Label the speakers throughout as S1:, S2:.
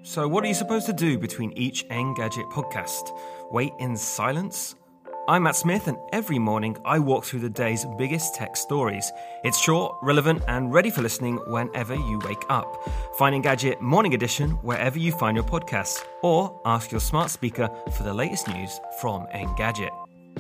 S1: So what are you supposed to do between each Engadget podcast? Wait in silence? I'm Matt Smith, and every morning I walk through the day's biggest tech stories. It's short, relevant, and ready for listening whenever you wake up. Find Engadget Morning Edition wherever you find your podcasts, or ask your smart speaker for the latest news from Engadget.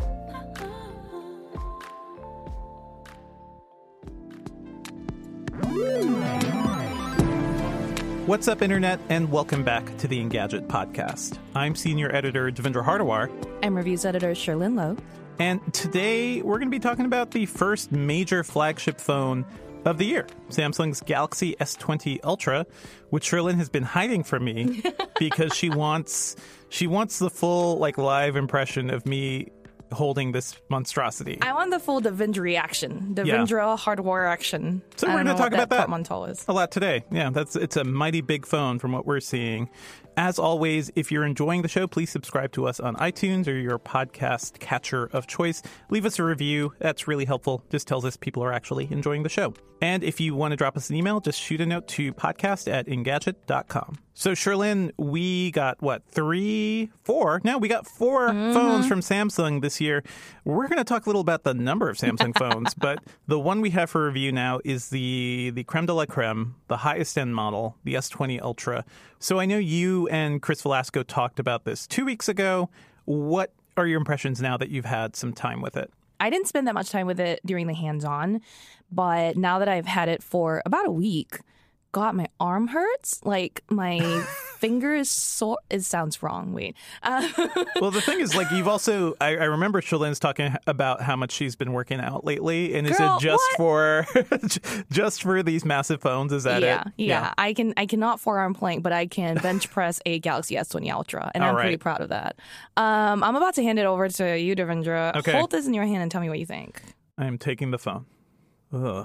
S2: What's up, Internet, and welcome back to the Engadget podcast. I'm Senior Editor Devendra Hardawar.
S3: I'm Reviews Editor Cherlynn Low.
S2: And today we're going to be talking about the first major flagship phone of the year, Samsung's Galaxy S20 Ultra, which Cherlynn has been hiding from me because she wants the full live impression of me holding this monstrosity.
S3: I want the full Devendra reaction. Devendra Hardawar action.
S2: So we're going to talk about that
S3: is.
S2: a lot today. Yeah, it's a mighty big phone from what we're seeing. As always, if you're enjoying the show, please subscribe to us on iTunes or your podcast catcher of choice. Leave us a review. That's really helpful. Just tells us people are actually enjoying the show. And if you want to drop us an email, just shoot a note to podcast@engadget.com. So, Cherlynn, we got, four phones from Samsung this year. We're going to talk a little about the number of Samsung phones, but the one we have for review now is the creme de la creme, the highest end model, the S20 Ultra. So I know you and Chris Velasco talked about this 2 weeks ago. What are your impressions now that you've had some time with it?
S3: I didn't spend that much time with it during the hands-on, but now that I've had it for about a week, God, my arm hurts. My finger is sore. It sounds wrong. Wait.
S2: Well, the thing is, you've also, I remember Cherlynn's talking about how much she's been working out lately. And is it just for these massive phones? Is that it?
S3: Yeah. I cannot forearm plank, but I can bench press a Galaxy S20 Ultra. And I'm pretty proud of that. I'm about to hand it over to you, Devendra.
S2: Okay.
S3: Hold this in your hand and tell me what you think.
S2: I'm taking the phone. Ugh.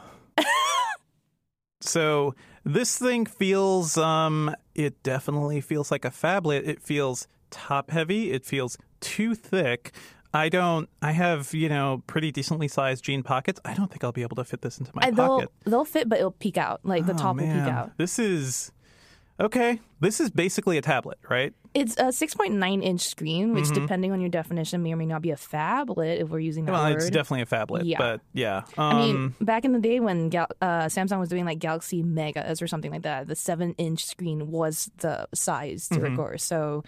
S2: So this thing feels, it definitely feels like a phablet. It feels top heavy. It feels too thick. I have, pretty decently sized jean pockets. I don't think I'll be able to fit this into my pocket.
S3: They'll fit, but it'll peek out. The top will peek out.
S2: This is basically a tablet, right?
S3: It's a 6.9-inch screen, which, depending on your definition, may or may not be a phablet if we're using that word.
S2: It's definitely a phablet, but yeah.
S3: Back in the day when Samsung was doing Galaxy Megas or something like that, the 7-inch screen was the size to record. So,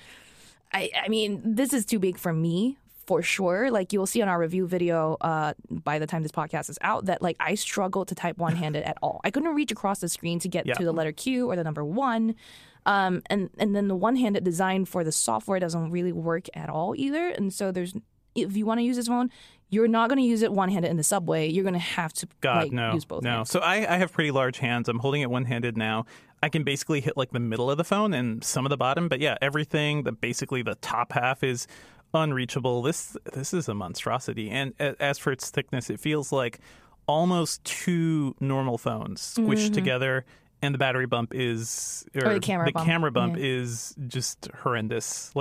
S3: this is too big for me. For sure. You'll see on our review video by the time this podcast is out that I struggled to type one-handed at all. I couldn't reach across the screen to get to the letter Q or the number 1. And then the one-handed design for the software doesn't really work at all either. And so if you want to use this phone, you're not going to use it one-handed in the subway. You're going to have to use both hands.
S2: So I have pretty large hands. I'm holding it one-handed now. I can basically hit the middle of the phone and some of the bottom. But yeah, everything, basically the top half is unreachable. This is a monstrosity. And as for its thickness, it feels like almost two normal phones squished together. And the battery bump is,
S3: or the camera bump
S2: is just horrendous.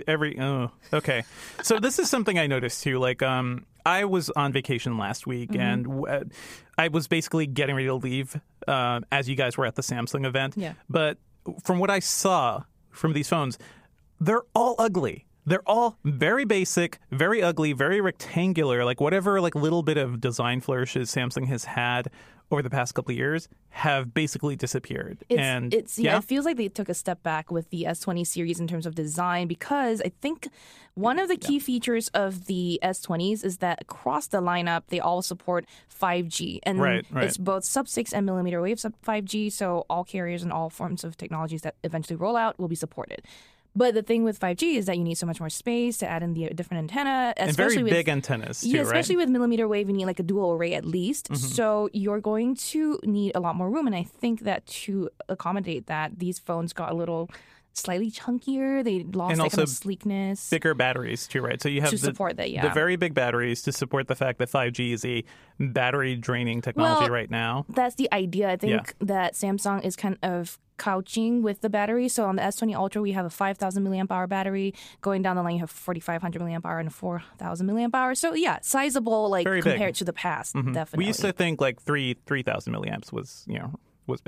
S2: Okay. So this is something I noticed too. I was on vacation last week, and I was basically getting ready to leave as you guys were at the Samsung event.
S3: Yeah.
S2: But from what I saw from these phones, they're all ugly. They're all very basic, very ugly, very rectangular. Whatever little bit of design flourishes Samsung has had over the past couple of years have basically disappeared.
S3: It feels like they took a step back with the S20 series in terms of design, because I think one of the key features of the S20s is that across the lineup, they all support 5G. And it's both sub-6 and millimeter wave 5G, so all carriers and all forms of technologies that eventually roll out will be supported. But the thing with 5G is that you need so much more space to add in the different antenna.
S2: And very big antennas, too,
S3: especially with millimeter wave, you need a dual array at least. So you're going to need a lot more room. And I think that to accommodate that, these phones got a little slightly chunkier. They lost kind of sleekness.
S2: Bigger batteries, too, right? So you have
S3: to support that,
S2: the very big batteries to support the fact that 5G is a battery-draining technology right now.
S3: That's the idea. I think that Samsung is kind of couching with the battery. So on the S20 Ultra, we have a 5,000 milliamp hour battery. Going down the line, you have 4,500 milliamp hour and a 4,000 milliamp hour. So yeah, sizable, compared to the past, definitely.
S2: We used to think 3,000 milliamps was bad.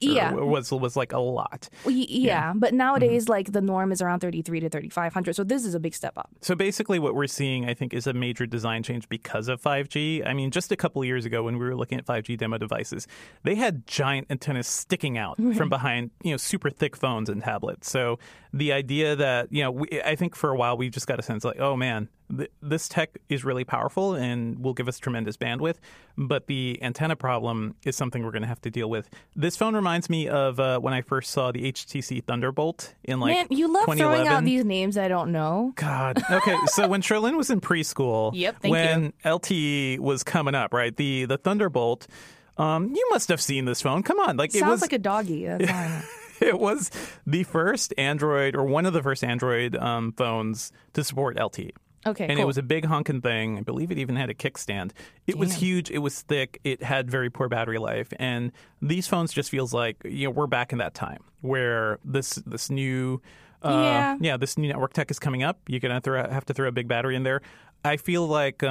S3: Yeah.
S2: was like a lot.
S3: Yeah, but nowadays, like the norm is around 33 to 3,500. So this is a big step up.
S2: So basically what we're seeing, I think, is a major design change because of 5G. I mean, just a couple of years ago when we were looking at 5G demo devices, they had giant antennas sticking out from behind, super thick phones and tablets. So the idea that, I think for a while we've just got a sense like, oh man, this tech is really powerful and will give us tremendous bandwidth, but the antenna problem is something we're going to have to deal with. This phone reminds me of when I first saw the HTC Thunderbolt in like
S3: Man, you love
S2: 2011.
S3: throwing out these names I don't know.
S2: God. Okay, so when Cherlynn was in preschool,
S3: Thank
S2: when LTE was coming up, right, the Thunderbolt, you must have seen this phone. Come on, like
S3: Sounds
S2: it was
S3: like a doggy. That's all I know.
S2: It was the first Android or one of the first Android phones to support LTE.
S3: Okay,
S2: and
S3: cool.
S2: it was a big honking thing. I believe it even had a kickstand. It was huge. It was thick. It had very poor battery life. And these phones just feels like we're back in that time where this new this new network tech is coming up. You're gonna have to throw a big battery in there. I feel like.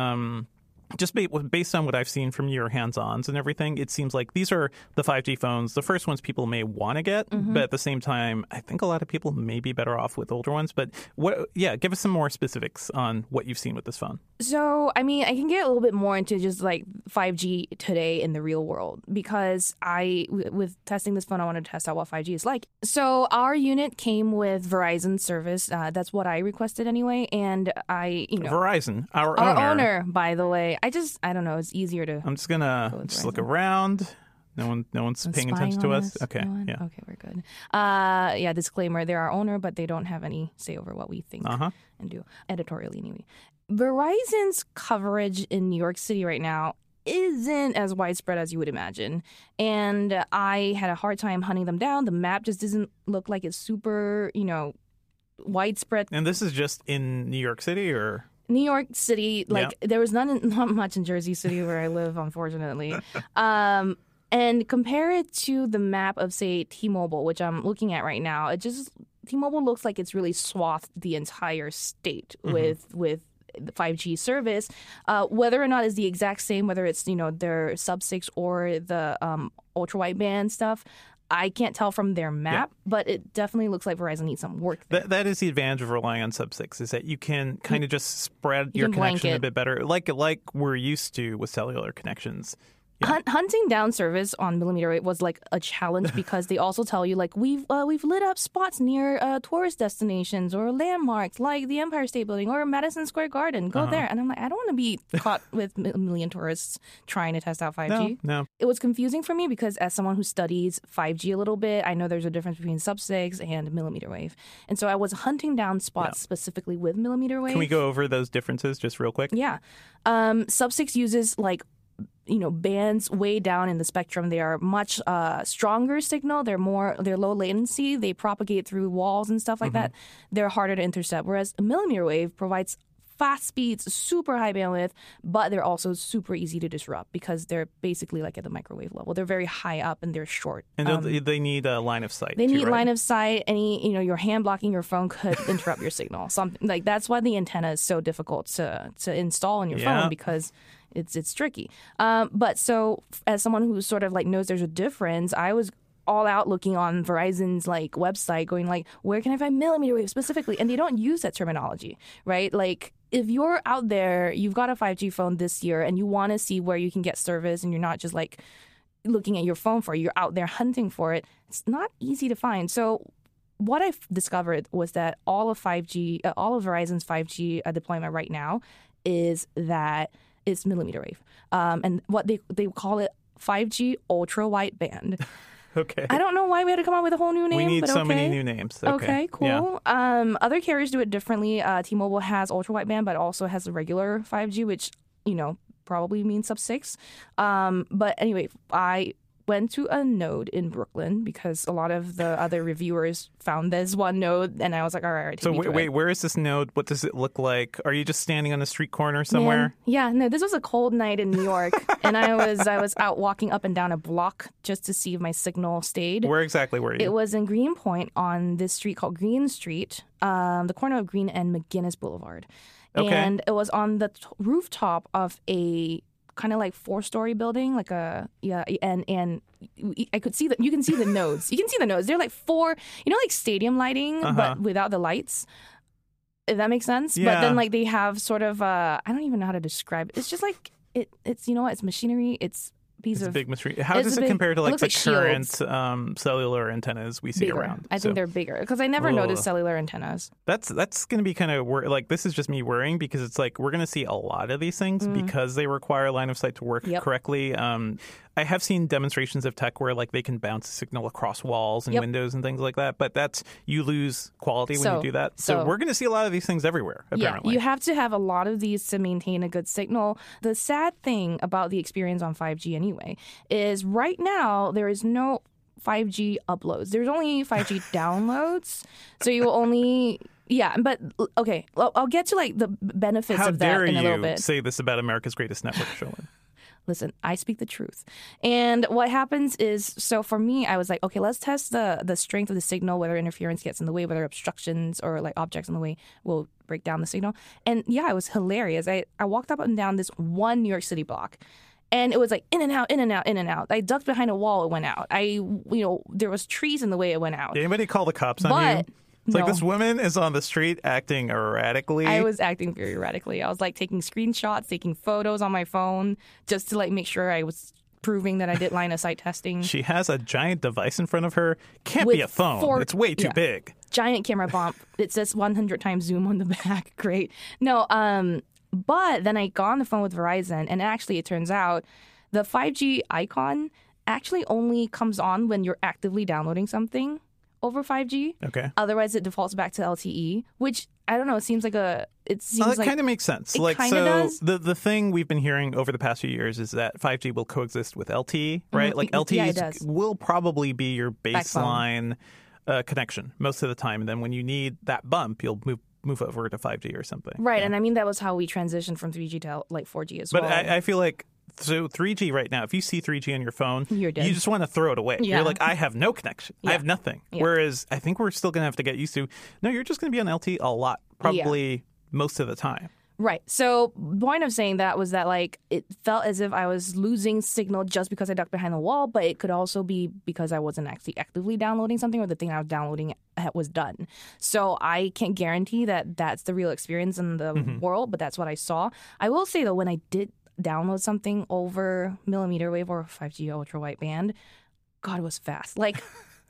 S2: Just based on what I've seen from your hands-ons and everything, it seems like these are the 5G phones, the first ones people may want to get, but at the same time, I think a lot of people may be better off with older ones. But give us some more specifics on what you've seen with this phone.
S3: So, I mean, I can get a little bit more into just like 5G today in the real world because with testing this phone, I wanted to test out what 5G is like. So our unit came with Verizon service. That's what I requested anyway. And
S2: Verizon, our
S3: owner, by the way. I don't know. It's easier to.
S2: I'm just gonna look around. No one's paying attention to us. Okay, yeah.
S3: Okay, we're good. Disclaimer: they're our owner, but they don't have any say over what we think and do editorially anyway. Verizon's coverage in New York City right now isn't as widespread as you would imagine, and I had a hard time hunting them down. The map just doesn't look like it's super, widespread.
S2: And this is just in New York City, or?
S3: New York City, there was not much in Jersey City where I live, unfortunately. And compare it to the map of, say, T-Mobile, which I'm looking at right now. T-Mobile looks like it's really swathed the entire state with the 5G service. Whether or not it's the exact same, whether it's their sub-6 or the ultra-wideband stuff, I can't tell from their map, but it definitely looks like Verizon needs some work there.
S2: That is the advantage of relying on sub-6, is that you can kind of just spread your connection a bit better, like we're used to with cellular connections. Yeah.
S3: Hunting down service on millimeter wave was like a challenge because they also tell you like we've lit up spots near tourist destinations or landmarks like the Empire State Building or Madison Square Garden. Go there, and I'm like, I don't want to be caught with a million tourists trying to test out 5G.
S2: No.
S3: It was confusing for me because as someone who studies 5G a little bit, I know there's a difference between sub-6 and millimeter wave, and so I was hunting down spots specifically with millimeter wave.
S2: Can we go over those differences just real quick?
S3: Yeah, sub-6 uses like bands way down in the spectrum. They are much stronger signal. They're low latency. They propagate through walls and stuff like that. They're harder to intercept. Whereas a millimeter wave provides fast speeds, super high bandwidth, but they're also super easy to disrupt because they're basically like at the microwave level. They're very high up and they're short.
S2: And they need a line of sight.
S3: They need line of sight. Your hand blocking your phone could interrupt your signal. Something like that's why the antenna is so difficult to install on your phone because it's tricky. But so as someone who sort of like knows there's a difference, I was all out looking on Verizon's like website going like, where can I find millimeter wave specifically? And they don't use that terminology, right? Like if you're out there, you've got a 5G phone this year and you want to see where you can get service and you're not just like looking at your phone for it, you're out there hunting for it. It's not easy to find. So what I've discovered was that all of Verizon's 5G deployment right now is that it's millimeter wave. And what they call it 5G ultra wideband.
S2: Okay.
S3: I don't know why we had to come up with a whole new name.
S2: We need
S3: but
S2: so many new names.
S3: Okay, cool.
S2: Yeah.
S3: Other carriers do it differently. T-Mobile has ultra wideband, but also has the regular 5G, which probably means sub-6. But anyway, I went to a node in Brooklyn because a lot of the other reviewers found this one node, and I was like, all right.
S2: So wait, where is this node? What does it look like? Are you just standing on a street corner somewhere?
S3: No, this was a cold night in New York, and I was out walking up and down a block just to see if my signal stayed.
S2: Where exactly were you?
S3: It was in Greenpoint on this street called Green Street, the corner of Green and McGinnis Boulevard.
S2: Okay.
S3: And it was on the rooftop of a kind of like 4-story building, like and I could see that you can see the nodes. You can see the nodes. They're like 4, like stadium lighting, but without the lights. If that makes sense.
S2: Yeah.
S3: But then like they have sort of I don't even know how to describe it. It's just like it's it's machinery. It's
S2: It's a big machinery. How does it compare to like the current cellular antennas we see
S3: bigger.
S2: around?
S3: I think they're bigger because I never noticed cellular antennas.
S2: That's going to be kind of like, this is just me worrying because it's like we're going to see a lot of these things because they require line of sight to work correctly. I have seen demonstrations of tech where like they can bounce a signal across walls and windows and things like that, but you lose quality when you do that. So we're going to see a lot of these things everywhere, apparently.
S3: Yeah, you have to have a lot of these to maintain a good signal. The sad thing about the experience on 5G anyway is right now there is no 5G uploads. There's only 5G downloads. So you will only... Yeah, but okay, I'll get to like the benefits of that in a little bit.
S2: How dare you say this about America's Greatest Network, Cherlynn?
S3: Listen, I speak the truth. And what happens is, so for me, I was like, okay, let's test the strength of the signal, whether interference gets in the way, whether obstructions or like objects in the way will break down the signal. And yeah, it was hilarious. I walked up and down this one New York City block. And it was like in and out, in and out, in and out. I ducked behind a wall, it went out. There was trees in the way, it went out.
S2: Did anybody call the cops on you? It's like this woman is on the street acting erratically.
S3: I was acting very erratically. I was like taking screenshots, taking photos on my phone just to like make sure I was proving that I did line of sight testing.
S2: She has a giant device in front of her. Can't be a phone. It's way too big.
S3: Giant camera bump. It says 100 times zoom on the back. Great. No, but then I got on the phone with Verizon, and actually it turns out the 5G icon actually only comes on when you're actively downloading something over 5G.
S2: Okay.
S3: Otherwise, it defaults back to LTE, which I don't know. It seems like that
S2: kind of makes sense.
S3: It kind of does.
S2: The thing we've been hearing over the past few years is that 5G will coexist with LTE, right? Like LTE will probably be your baseline connection most of the time, and then when you need that bump, you'll move over to 5G or something.
S3: Right, yeah. And I mean that was how we transitioned from 3G to like 4G as well.
S2: But I feel like. So 3G right now, if you see 3G on your phone,
S3: you're dead.
S2: You just want to throw it away.
S3: Yeah.
S2: You're like, I have no connection. I have nothing. Yeah. Whereas I think we're still going to have to get used to, no, you're just going to be on LTE a lot, probably most of the time.
S3: Right. So the point of saying that was that like it felt as if I was losing signal just because I ducked behind the wall, but it could also be because I wasn't actually actively downloading something or the thing I was downloading was done. So I can't guarantee that that's the real experience in the world, but that's what I saw. I will say though, when I did download something over millimeter wave or 5G ultra wideband, God, it was fast. Like,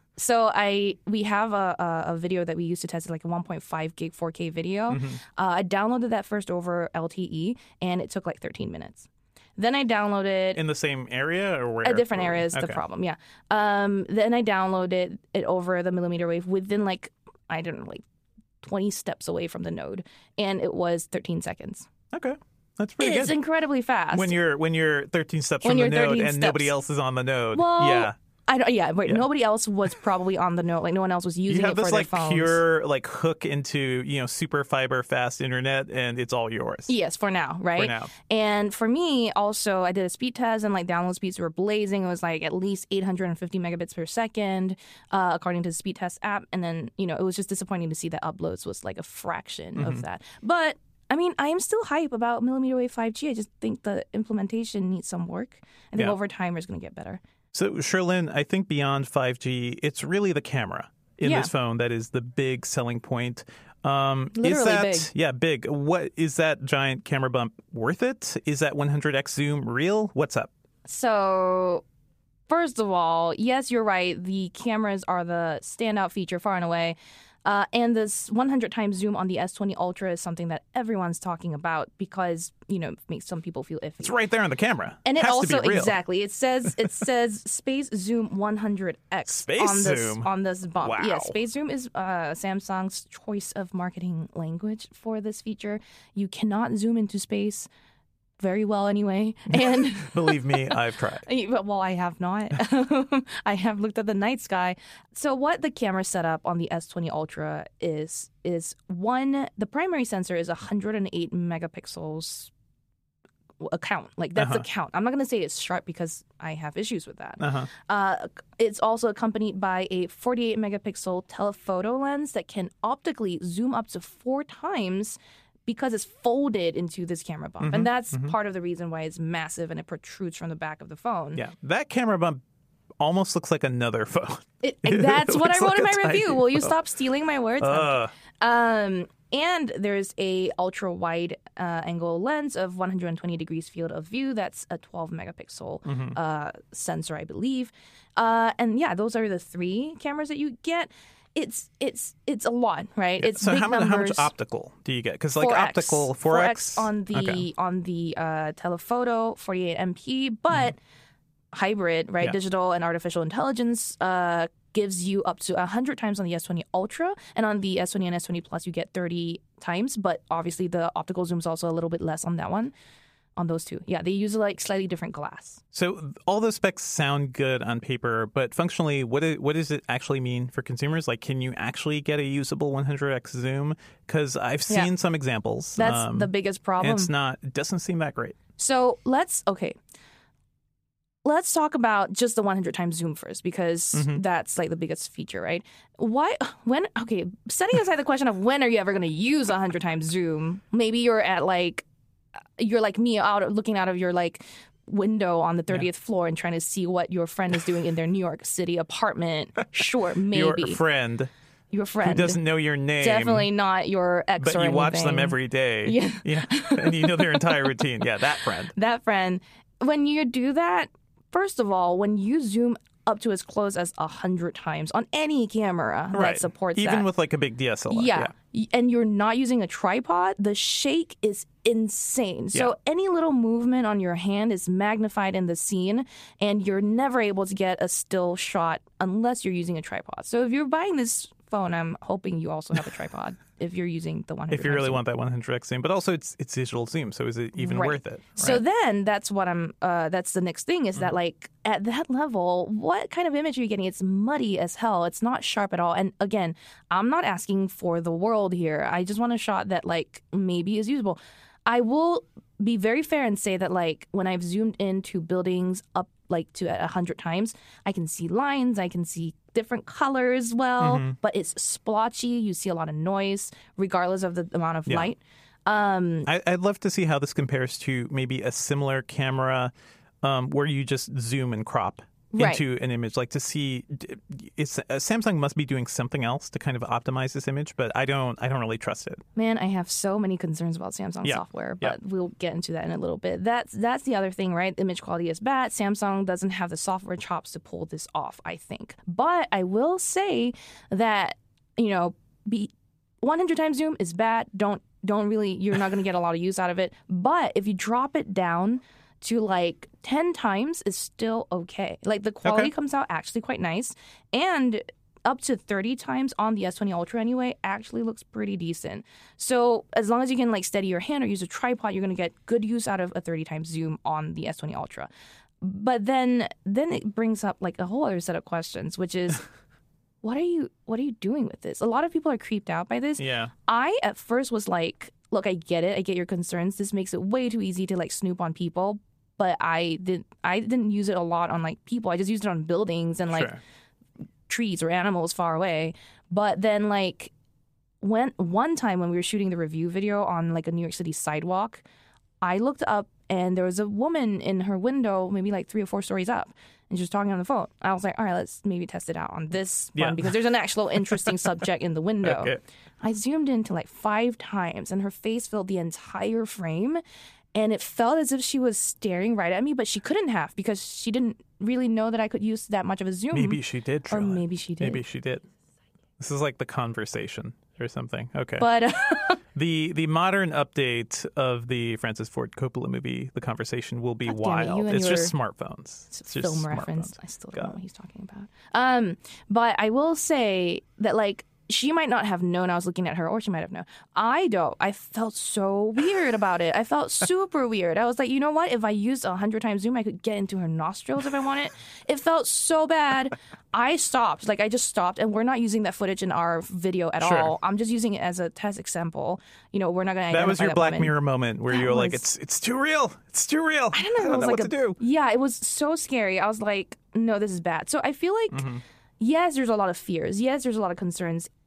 S3: so we have a video that we used to test, like a 1.5 gig 4K video. I downloaded that first over LTE, and it took like 13 minutes. Then I downloaded...
S2: In the same area or where?
S3: A different area is the problem, yeah. Then I downloaded it over the millimeter wave within like, I don't know, like 20 steps away from the node, and it was 13 seconds.
S2: Okay. That's pretty good.
S3: It's incredibly fast.
S2: When you're 13 steps from the node and nobody else is on the node.
S3: Well,
S2: yeah.
S3: Nobody else was probably on the node. Like no one else was using it for their phones.
S2: You have this like pure like hook into super fiber fast internet, and it's all yours.
S3: Yes, for now, right?
S2: For now.
S3: And for me, also, I did a speed test, and like download speeds were blazing. It was like at least 850 megabits per second, according to the speed test app. And then it was just disappointing to see that uploads was like a fraction of that. But I mean, I am still hype about millimeter wave 5G. I just think the implementation needs some work. I think over time it's going to get better. So,
S2: Cherlynn, I think beyond 5G, it's really the camera in this phone that is the big selling point.
S3: Literally big.
S2: Yeah, big. What is that giant camera bump worth it? Is that 100x zoom real? What's up?
S3: So, first of all, yes, you're right. The cameras are the standout feature far and away. And this 100 times zoom on the S20 Ultra is something that everyone's talking about because, it makes some people feel iffy.
S2: It's right there on the camera.
S3: And it
S2: has
S3: also,
S2: to be real.
S3: Exactly, it says Space Zoom 100X on this bump.
S2: Wow.
S3: Yeah, Space Zoom is Samsung's choice of marketing language for this feature. You cannot zoom into space very well anyway. And
S2: believe me, I've tried.
S3: Well, I have not. I have looked at the night sky. So what the camera setup on the S20 Ultra is one, the primary sensor is 108 megapixels a count. Like that's a count. I'm not going to say it's sharp because I have issues with that. It's also accompanied by a 48 megapixel telephoto lens that can optically zoom up to 4 times because it's folded into this camera bump. And that's part of the reason why it's massive and it protrudes from the back of the phone.
S2: Yeah, that camera bump almost looks like another phone.
S3: That's what I wrote in my review. Will you
S2: phone.
S3: stop stealing my words? And there's a ultra wide angle lens of 120 degrees field of view. That's a 12 megapixel sensor, I believe. And yeah, those are the 3 cameras that you get. It's a lot, right?
S2: Yeah.
S3: It's
S2: so
S3: big
S2: how
S3: numbers.
S2: much optical do you get? Because like
S3: 4X.
S2: optical 4X
S3: on the telephoto 48 MP, but hybrid, right?
S2: Yeah.
S3: Digital and artificial intelligence gives you up to 100 times on the S20 Ultra, and on the S20 and S20 Plus you get 30 times. But obviously the optical zoom is also a little bit less on that one. On those 2, yeah, they use like slightly different glass.
S2: So all those specs sound good on paper, but functionally, what does it actually mean for consumers? Like, can you actually get a usable 100x zoom? Because I've seen some examples.
S3: That's the biggest problem.
S2: And it doesn't seem that great.
S3: So let's talk about just the 100 times zoom first, because that's like the biggest feature, right? Setting aside the question of when are you ever going to use 100 times zoom, maybe you're like me looking out of your like window on the 30th floor and trying to see what your friend is doing in their New York City apartment. Sure, maybe.
S2: Your friend
S3: who
S2: doesn't know your name.
S3: Definitely not your ex
S2: but
S3: or
S2: you
S3: anything.
S2: watch them every day. Yeah. And you know their entire routine. Yeah, that friend.
S3: That friend. When you do that, first of all, when you zoom up to as close as 100 times on any camera that supports that.
S2: Even with like a big DSLR.
S3: Yeah. And you're not using a tripod, the shake is insane. So any little movement on your hand is magnified in the scene, and you're never able to get a still shot unless you're using a tripod. So if you're buying this phone, I'm hoping you also have a tripod if you're using the 100.
S2: If you really want that 100x zoom, but also it's digital zoom, so is it even worth it? Right?
S3: So then that's what that's the next thing is that like at that level, what kind of image are you getting? It's muddy as hell. It's not sharp at all. And again, I'm not asking for the world here. I just want a shot that like maybe is usable. I will be very fair and say that like when I've zoomed into buildings up like to 100 times, I can see lines, I can see different colors but it's splotchy. You see a lot of noise regardless of the amount of light.
S2: I'd love to see how this compares to maybe a similar camera where you just zoom and crop into an image, like to see Samsung must be doing something else to kind of optimize this image, but I don't really trust it.
S3: Man, I have so many concerns about Samsung software, but we'll get into that in a little bit. That's the other thing, right? Image quality is bad. Samsung doesn't have the software chops to pull this off, I think. But I will say that 100 times zoom is bad. Don't really, you're not going to get a lot of use out of it. But if you drop it down to like 10 times is still okay. Like the quality comes out actually quite nice, and up to 30 times on the S20 Ultra anyway actually looks pretty decent. So as long as you can like steady your hand or use a tripod, you're going to get good use out of a 30 times zoom on the S20 Ultra. But then it brings up like a whole other set of questions, which is what are you doing with this? A lot of people are creeped out by this.
S2: Yeah.
S3: I at first was like, look, I get it. I get your concerns. This makes it way too easy to like snoop on people. But I didn't use it a lot on like people. I just used it on buildings and like trees or animals far away. But then like one time when we were shooting the review video on like a New York City sidewalk, I looked up and there was a woman in her window, maybe like 3 or 4 stories up, and she was talking on the phone. I was like, all right, let's maybe test it out on this one because there's an actual interesting subject in the window. Okay. I zoomed into like 5 times and her face filled the entire frame. And it felt as if she was staring right at me, but she couldn't have because she didn't really know that I could use that much of a zoom.
S2: Maybe she did try.
S3: Or maybe she did.
S2: Maybe she did. This is like The Conversation or something. Okay.
S3: But
S2: the modern update of the Francis Ford Coppola movie, The Conversation, will be wild. It's just smartphones.
S3: It's just film reference. I still don't know what he's talking about. But I will say that like she might not have known I was looking at her, or she might have known. I don't. I felt so weird about it. I felt super weird. I was like, you know what? If I used 100 times zoom, I could get into her nostrils if I wanted. It felt so bad. I stopped. Like, I just stopped, and we're not using that footage in our video at all. I'm just using it as a test example. We're not going to identify
S2: that was your Black
S3: woman.
S2: Mirror moment where you were like, it's too real. It's too real.
S3: I don't know
S2: what to do.
S3: Yeah, it was so scary. I was like, no, this is bad. So I feel like, yes, there's a lot of fears. Yes, there's a lot of concerns.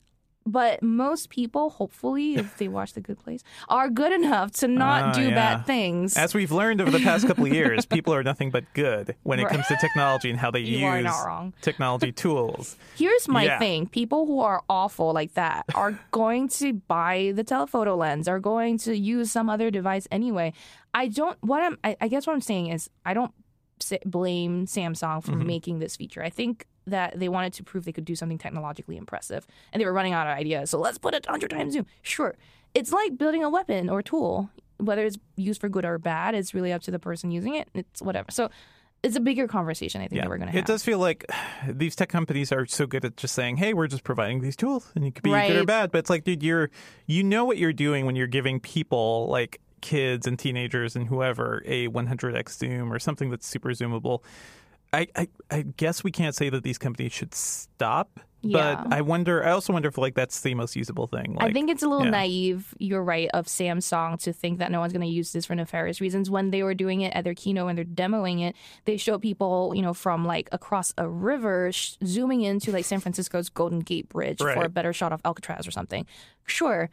S3: But most people, hopefully, if they watch The Good Place, are good enough to not do bad things.
S2: As we've learned over the past couple of years, people are nothing but good when it comes to technology and how they
S3: You are not wrong.
S2: technology tools.
S3: Here's my thing. People who are awful like that are going to buy the telephoto lens, are going to use some other device anyway. I guess what I'm saying is I don't blame Samsung for making this feature. I think that they wanted to prove they could do something technologically impressive, and they were running out of ideas. So let's put it 100 times zoom. Sure. It's like building a weapon or tool. Whether it's used for good or bad, it's really up to the person using it. It's whatever. So it's a bigger conversation, I think, that we're going to have.
S2: It does feel like these tech companies are so good at just saying, hey, we're just providing these tools, and it could be good or bad. But it's like, dude, you know what you're doing when you're giving people, like kids and teenagers and whoever, a 100x zoom or something that's super zoomable. I guess we can't say that these companies should stop, but I also wonder if like that's the most usable thing. Like,
S3: I think it's a little naive, you're right, of Samsung to think that no one's going to use this for nefarious reasons. When they were doing it at their keynote and they're demoing it, they show people, from like across a river zooming into like San Francisco's Golden Gate Bridge for a better shot of Alcatraz or something. Sure,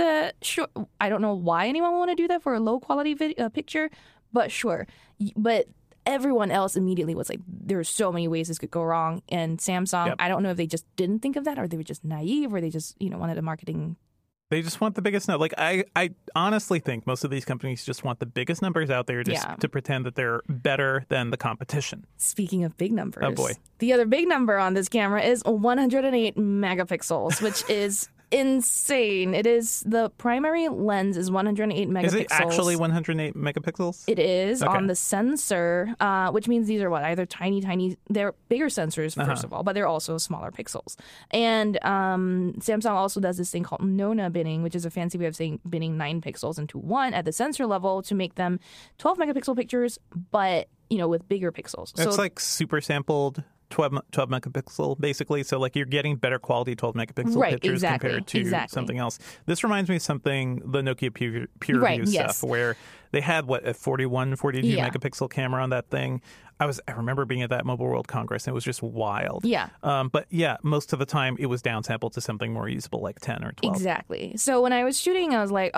S3: I don't know why anyone would want to do that for a low quality picture, but sure. But everyone else immediately was like, there are so many ways this could go wrong. And Samsung, I don't know if they just didn't think of that, or they were just naive, or they just, wanted a marketing.
S2: They just want the biggest number. Like, I honestly think most of these companies just want the biggest numbers out there just to pretend that they're better than the competition.
S3: Speaking of big numbers.
S2: Oh, boy.
S3: The other big number on this camera is 108 megapixels, which is insane. It is, the primary lens is 108 megapixels.
S2: Is it actually 108 megapixels?
S3: It is on the sensor, which means these are either tiny, they're bigger sensors, first of all, but they're also smaller pixels. And Samsung also does this thing called Nona binning, which is a fancy way of saying binning 9 pixels into 1 at the sensor level to make them 12 megapixel pictures, but, with bigger pixels.
S2: It's like super sampled 12 megapixel, basically. So, like, you're getting better quality 12 megapixel pictures compared to something else. This reminds me of something, the Nokia PureView stuff, where they had, a 42 megapixel camera on that thing. I remember being at that Mobile World Congress, and it was just wild.
S3: Yeah.
S2: But most of the time, it was downsampled to something more usable, like 10 or 12.
S3: Exactly. So when I was shooting, I was like,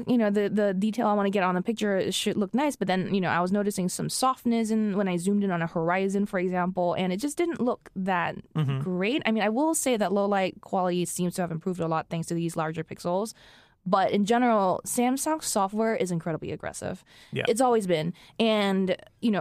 S3: the detail I want to get on the picture should look nice. But then, I was noticing some softness when I zoomed in on a horizon, for example, and it just didn't look that great. I mean, I will say that low light quality seems to have improved a lot thanks to these larger pixels. But in general, Samsung's software is incredibly aggressive. Yeah. It's always been. And,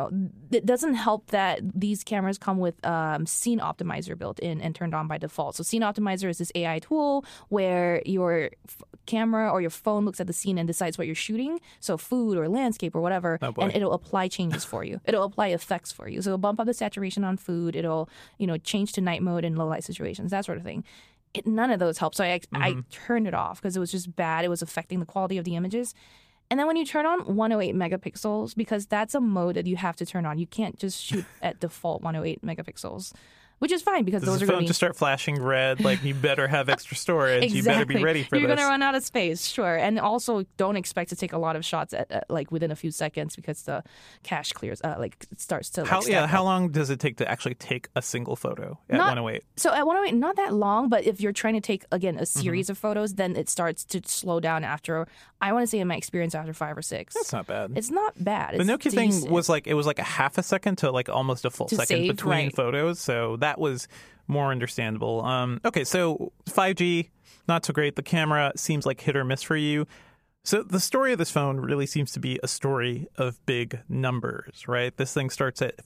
S3: it doesn't help that these cameras come with Scene Optimizer built in and turned on by default. So Scene Optimizer is this AI tool where your camera or your phone looks at the scene and decides what you're shooting, so food or landscape or whatever, and it'll apply changes for you. It'll apply effects for you. So it'll bump up the saturation on food. It'll, change to night mode in low light situations, that sort of thing. None of those helped. So I turned it off because it was just bad. It was affecting the quality of the images. And then when you turn on 108 megapixels, because that's a mode that you have to turn on, you can't just shoot at default 108 megapixels. Which is fine because those are going to
S2: just start flashing red. Like, you better have extra storage.
S3: Exactly.
S2: You better be ready for this.
S3: You're going to run out of space, sure. And also, don't expect to take a lot of shots at within a few seconds because the cache clears, starts to.
S2: How long does it take to actually take a single photo at 108?
S3: So at 108, not that long. But if you're trying to take a series of photos, then it starts to slow down after. I want to say in my experience after 5 or 6.
S2: That's not bad.
S3: It's not bad.
S2: The Nokia thing was it was like a half a second to like almost a full second
S3: save,
S2: between photos. So that was more understandable. Okay, so 5G, not so great. The camera seems like hit or miss for you. So the story of this phone really seems to be a story of big numbers, right? This thing starts at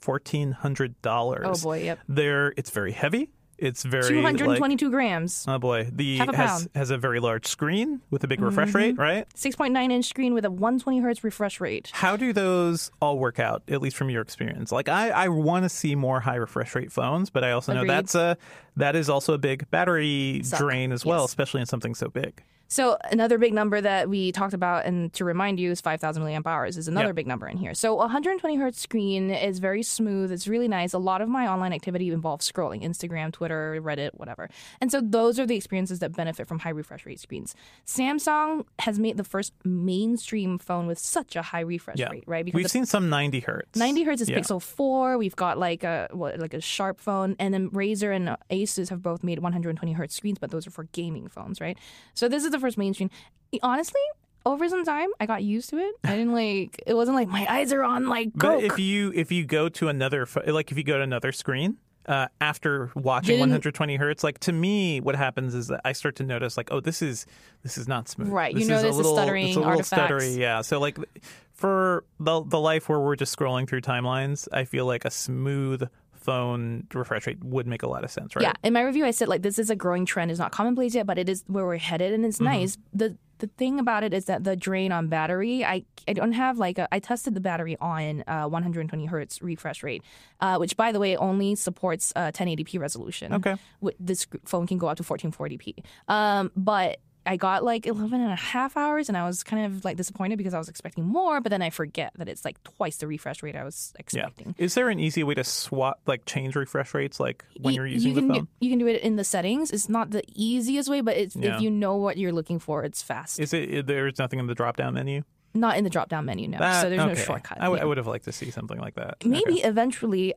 S2: $1,400.
S3: Oh boy, yep.
S2: It's very heavy. It's very
S3: 222 grams.
S2: Oh boy, has a very large screen with a big refresh rate, right?
S3: 6.9-inch screen with a 120 hertz refresh rate.
S2: How do those all work out, at least from your experience? Like, I want to see more high refresh rate phones, but I also know that is also a big battery drain as well, especially in something so big.
S3: So another big number that we talked about, and to remind you, is 5,000 milliamp hours is another big number in here. So 120 hertz screen is very smooth. It's really nice. A lot of my online activity involves scrolling, Instagram, Twitter, Twitter, Reddit, whatever. And so those are the experiences that benefit from high refresh rate screens. Samsung has made the first mainstream phone with such a high refresh rate, right?
S2: Because we've seen some 90 hertz.
S3: 90 hertz is Pixel 4. We've got like a Sharp phone, and then Razer and Asus have both made 120 hertz screens, but those are for gaming phones, right? So this is the first mainstream. Honestly, over some time, I got used to it. I didn't it wasn't like my eyes are on like Coke.
S2: But if you go to another screen after watching 120 hertz, like to me, what happens is that I start to notice like, oh, this is not smooth.
S3: Right,
S2: this
S3: there's a stuttering
S2: it's a little
S3: artifacts.
S2: stuttery, yeah. So like for the life where we're just scrolling through timelines, I feel like a smooth phone refresh rate would make a lot of sense, right?
S3: Yeah, in my review, I said like this is a growing trend. It's not commonplace yet, but it is where we're headed, and it's nice. The thing about it is that the drain on battery, I don't have I tested the battery on 120 hertz refresh rate, which by the way only supports 1080p resolution.
S2: Okay,
S3: this phone can go up to 1440p, but I got 11 and a half hours, and I was kind of disappointed because I was expecting more, but then I forget that it's twice the refresh rate I was expecting.
S2: Yeah. Is there an easy way to swap, change refresh rates when you're using the phone?
S3: You can do it in the settings. It's not the easiest way, but if you know what you're looking for, it's fast.
S2: There's nothing in the drop-down menu?
S3: Not in the drop-down menu, no. So there's no shortcut.
S2: I would have liked to see something like that.
S3: Maybe eventually.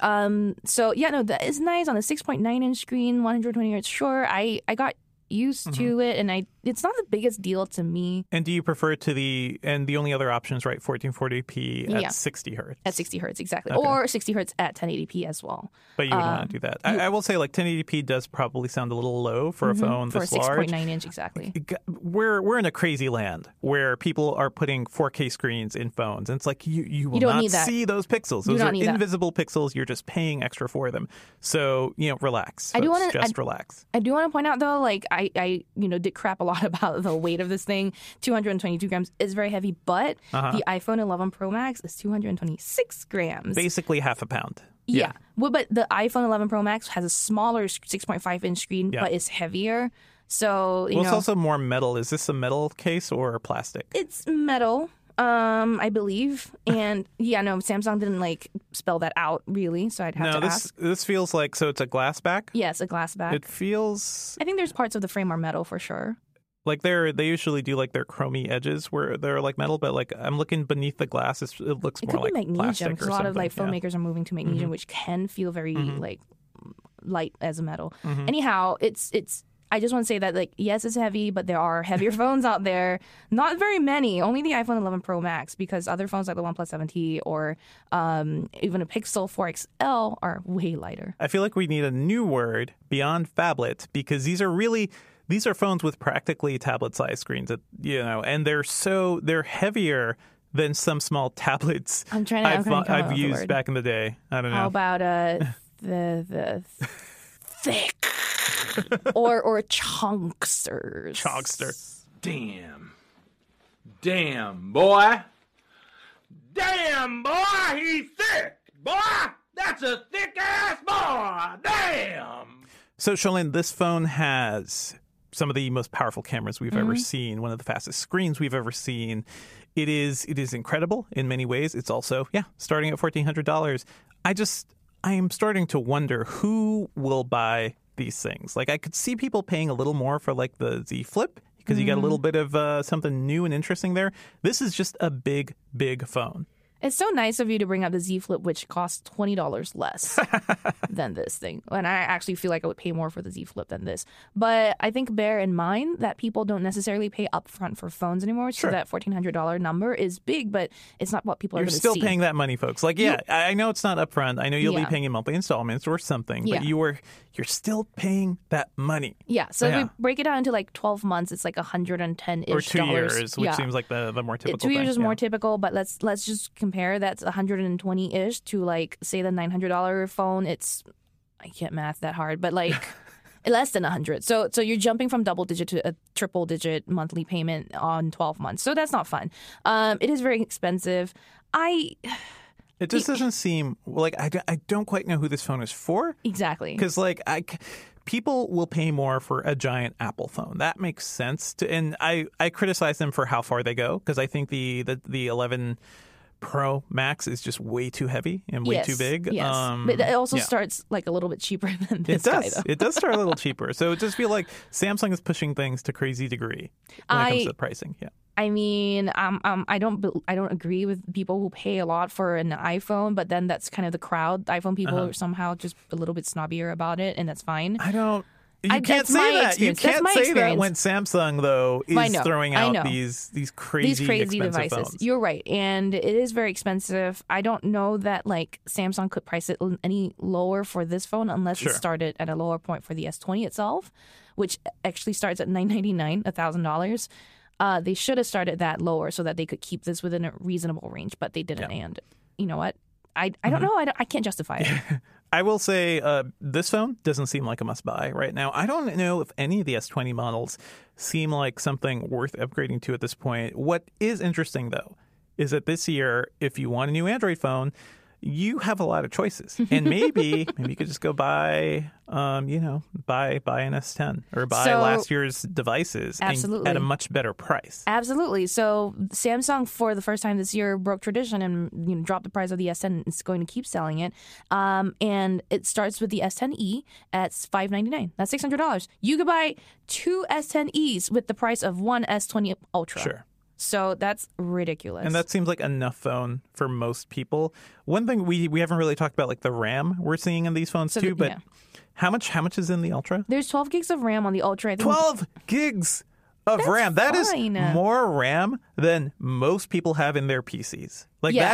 S3: That is nice on a 6.9-inch screen, 120 hertz. Sure, I got used to it, and it's not the biggest deal to me.
S2: And do you prefer the only other option is 1440p at 60 hertz?
S3: At 60 hertz, exactly. Okay. Or 60 hertz at 1080p as well.
S2: But you wouldn't want to do that. I will say 1080p does probably sound a little low for a phone this large.
S3: For a 6.9-inch, exactly.
S2: We're in a crazy land where people are putting 4K screens in phones, and it's you will not see those pixels. Those are invisible pixels. You're just paying extra for them. So, relax. Folks. Relax.
S3: I do want to point out, though, I did crap a lot about the weight of this thing. 222 grams is very heavy, but the iPhone 11 Pro Max is 226 grams.
S2: Basically half a pound.
S3: Yeah. Well, but the iPhone 11 Pro Max has a smaller 6.5-inch screen, but it's heavier. So,
S2: it's also more metal. Is this a metal case or plastic?
S3: It's metal. I believe. And Samsung didn't spell that out really, so I'd have to ask.
S2: This feels so it's a glass back?
S3: Yes, a glass back.
S2: It feels...
S3: I think there's parts of the frame are metal for sure.
S2: They usually do their chromy edges where they're metal, but I'm looking beneath the glass, it looks more like
S3: magnesium,
S2: plastic
S3: because a lot of phone makers are moving to magnesium, which can feel very light as a metal. Anyhow, it's I just want to say that, yes, it's heavy, but there are heavier phones out there. Not very many. Only the iPhone 11 Pro Max, because other phones like the OnePlus 7T or even a Pixel 4 XL are way lighter.
S2: I feel like we need a new word beyond phablet, because these are phones with practically tablet-sized screens, and they're heavier than some small tablets I've used back in the day. I don't know.
S3: How about the thick or chunksters?
S2: Chunkster.
S4: Damn, boy. Damn, boy, he's thick. Boy, that's a thick-ass boy. Damn.
S2: So, Sholin, this phone has some of the most powerful cameras we've ever seen, one of the fastest screens we've ever seen. It is incredible in many ways. It's also, starting at $1,400. I am starting to wonder who will buy these things. I could see people paying a little more for the Z Flip, because you get a little bit of something new and interesting there. This is just a big, big phone.
S3: It's so nice of you to bring up the Z Flip, which costs $20 less than this thing. And I actually feel like I would pay more for the Z Flip than this. But I think bear in mind that people don't necessarily pay upfront for phones anymore.
S2: Sure.
S3: So that $1,400 number is big, but it's not what people are going to see.
S2: You're still paying that money, folks. I know it's not upfront. I know you'll be paying in monthly installments or something, but you're still paying that money.
S3: Yeah. So if we break it down into 12 months, it's $110-ish.
S2: Or 2 years, which seems like the more typical
S3: 2 years
S2: thing.
S3: is more typical, but let's just compare. That's $120-ish to say the $900 phone. I can't math that hard, but less than 100. So you're jumping from double digit to a triple digit monthly payment on 12 months. So that's not fun. It is very expensive.
S2: It just doesn't seem I don't quite know who this phone is for.
S3: Exactly.
S2: Because people will pay more for a giant Apple phone. That makes sense. And I criticize them for how far they go, because I think the 11 Pro Max is just way too heavy and way too big.
S3: Yes. But it also starts like a little bit cheaper than this guy, though.
S2: It does start a little cheaper. So it just feel like Samsung is pushing things to crazy degree when it comes to the pricing. Yeah.
S3: I mean, I don't agree with people who pay a lot for an iPhone, but then that's kind of the crowd. iPhone people are somehow just a little bit snobbier about it, and that's fine.
S2: You can't say that. You can't say that when Samsung, though, is throwing out these crazy
S3: devices.
S2: Phones.
S3: You're right, and it is very expensive. I don't know that like Samsung could price it any lower for this phone unless it started at a lower point for the S20 itself, which actually starts at $999, $1,000. They should have started that lower so that they could keep this within a reasonable range, but they didn't. Yeah. And you know what? I don't know. I can't justify it.
S2: I will say this phone doesn't seem like a must-buy right now. I don't know if any of the S20 models seem like something worth upgrading to at this point. What is interesting, though, is that this year, if you want a new Android phone, you have a lot of choices. And maybe you could just go buy an S10 or buy last year's devices and at a much better price.
S3: Absolutely. So Samsung, for the first time this year, broke tradition and dropped the price of the S10 and is going to keep selling it. And it starts with the S10e at $599. That's $600. You could buy two S10es with the price of one S20 Ultra.
S2: Sure.
S3: So that's ridiculous.
S2: And that seems like enough phone for most people. One thing we haven't really talked about, like the RAM we're seeing in these phones too, but how much is in the Ultra?
S3: There's 12 gigs of RAM on the Ultra. I think
S2: 12 gigs of RAM. That is more RAM than most people have in their PCs.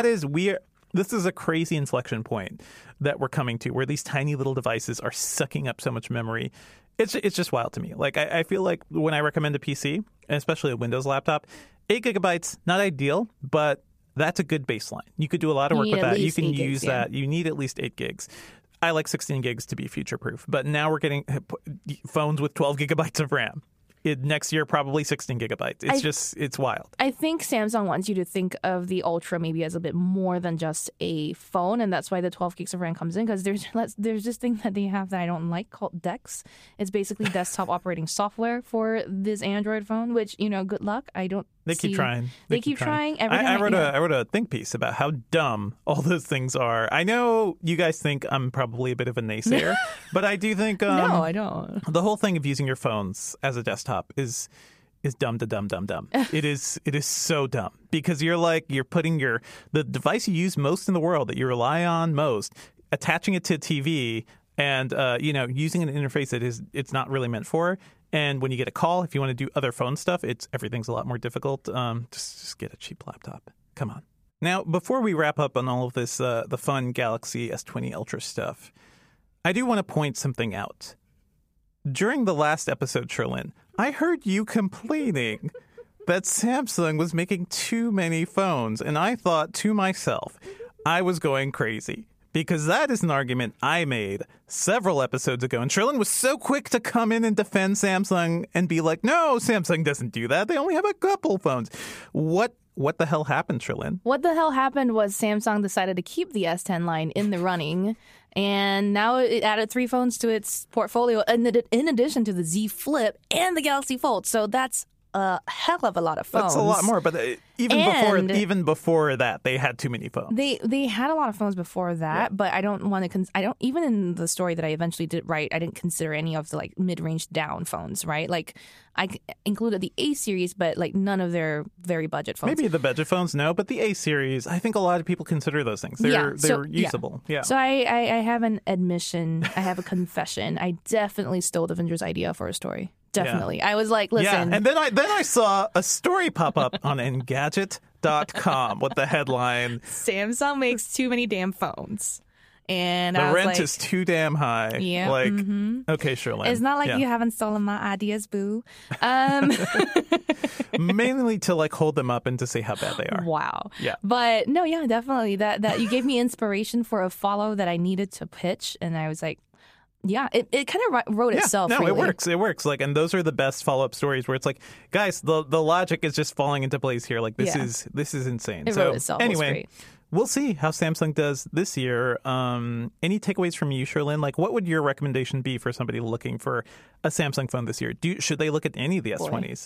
S2: This is a crazy inflection point that we're coming to where these tiny little devices are sucking up so much memory. It's just wild to me. Like I feel like when I recommend a PC, especially a Windows laptop, 8 gigabytes, not ideal, but that's a good baseline. You could do a lot of work with that. You can use that. You need at least 8 gigs. I like 16 gigs to be future-proof, but now we're getting phones with 12 gigabytes of RAM. Next year, probably 16 gigabytes. It's wild.
S3: I think Samsung wants you to think of the Ultra maybe as a bit more than just a phone, and that's why the 12 gigs of RAM comes in, because there's this thing that they have that I don't like called DeX. It's basically desktop operating software for this Android phone, which, good luck.
S2: They keep trying.
S3: They keep trying.
S2: I wrote a think piece about how dumb all those things are. I know you guys think I'm probably a bit of a naysayer, but I do think
S3: no, I don't.
S2: The whole thing of using your phones as a desktop is dumb to dumb. It is so dumb because you're putting the device you use most in the world that you rely on most, attaching it to a TV and using an interface that it's not really meant for. And when you get a call, if you want to do other phone stuff, everything's a lot more difficult. Just get a cheap laptop. Come on. Now, before we wrap up on all of this, the fun Galaxy S20 Ultra stuff, I do want to point something out. During the last episode, Cherlynn, I heard you complaining that Samsung was making too many phones. And I thought to myself, I was going crazy. Because that is an argument I made several episodes ago. And Cherlynn was so quick to come in and defend Samsung and be like, no, Samsung doesn't do that. They only have a couple phones. What the hell happened, Cherlynn?
S3: What the hell happened was Samsung decided to keep the S10 line in the running. And now it added 3 phones to its portfolio in addition to the Z Flip and the Galaxy Fold. So that's a hell of a lot of phones.
S2: That's a lot more, but even before that, they had too many phones.
S3: They had a lot of phones before that, but I don't want to. I don't even in the story that I eventually did write, I didn't consider any of the mid-range down phones, right? Like I included the A series, but none of their very budget phones.
S2: Maybe the budget phones, no, but the A series, I think a lot of people consider those things. They're usable. Yeah.
S3: So I have an admission. I have a confession. I definitely stole Devinder's idea for a story. Definitely. Yeah. I was like, listen.
S2: Yeah, and then I saw a story pop up on Engadget.com with the headline,
S3: Samsung makes too many damn phones. And
S2: the rent is too damn high.
S3: Yeah.
S2: Okay, Cherlynn.
S3: It's not like you haven't stolen my ideas, boo.
S2: Mainly to hold them up and to say how bad they are.
S3: Wow.
S2: Yeah.
S3: But no, yeah, definitely. That you gave me inspiration for a follow that I needed to pitch. And I was like, yeah, it kind of wrote itself.
S2: No,
S3: really.
S2: It works. And those are the best follow-up stories where it's like, guys, the logic is just falling into place here. This is insane.
S3: It wrote itself.
S2: Anyway, we'll see how Samsung does this year. Any takeaways from you, Cherlynn? What would your recommendation be for somebody looking for a Samsung phone this year? Should they look at any of the S20s?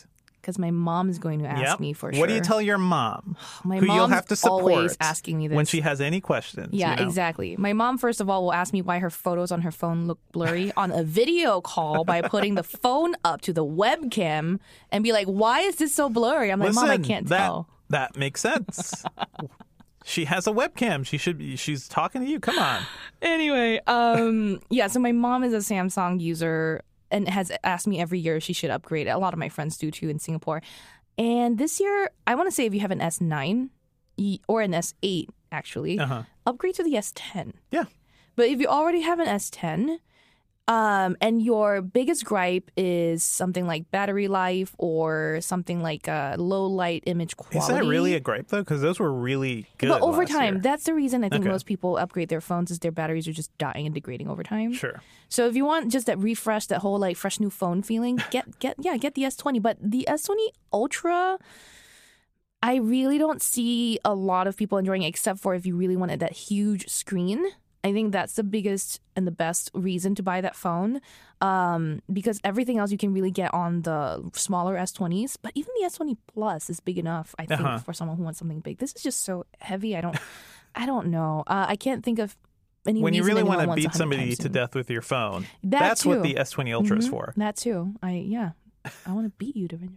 S3: because my mom is going to ask me for sure.
S2: What do you tell your mom?
S3: My
S2: who
S3: mom's
S2: you'll have to support
S3: always asking me this
S2: when she has any questions.
S3: Yeah, exactly. My mom, first of all, will ask me why her photos on her phone look blurry on a video call by putting the phone up to the webcam and be like, "Why is this so blurry?" I'm like,
S2: Listen,
S3: "Mom, I can't tell."
S2: That makes sense. She has a webcam. She's talking to you. Come on.
S3: Anyway, yeah, so my mom is a Samsung user and has asked me every year if she should upgrade. A lot of my friends do too in Singapore. And this year, I want to say if you have an S9 or an S8, actually, upgrade to the S10.
S2: Yeah.
S3: But if you already have an S10, and your biggest gripe is something like battery life or something like low light image quality.
S2: Is that really a gripe, though? Because those were really good.
S3: But over
S2: last
S3: time,
S2: year.
S3: that's the reason I think most people upgrade their phones is their batteries are just dying and degrading over time.
S2: Sure.
S3: So if you want just that refresh, that whole like fresh new phone feeling, get the S20. But the S20 Ultra, I really don't see a lot of people enjoying it, except for if you really wanted that huge screen. I think that's the biggest and the best reason to buy that phone, because everything else you can really get on the smaller S20s. But even the S20 Plus is big enough, I think, for someone who wants something big. This is just so heavy. I don't know. I can't think of any
S2: when you
S3: reason
S2: really
S3: anyone
S2: want to
S3: wants
S2: beat somebody
S3: 100
S2: to
S3: soon.
S2: death with your phone.
S3: That's
S2: what the S20 Ultra is for.
S3: That too. I want to beat you, Devendra.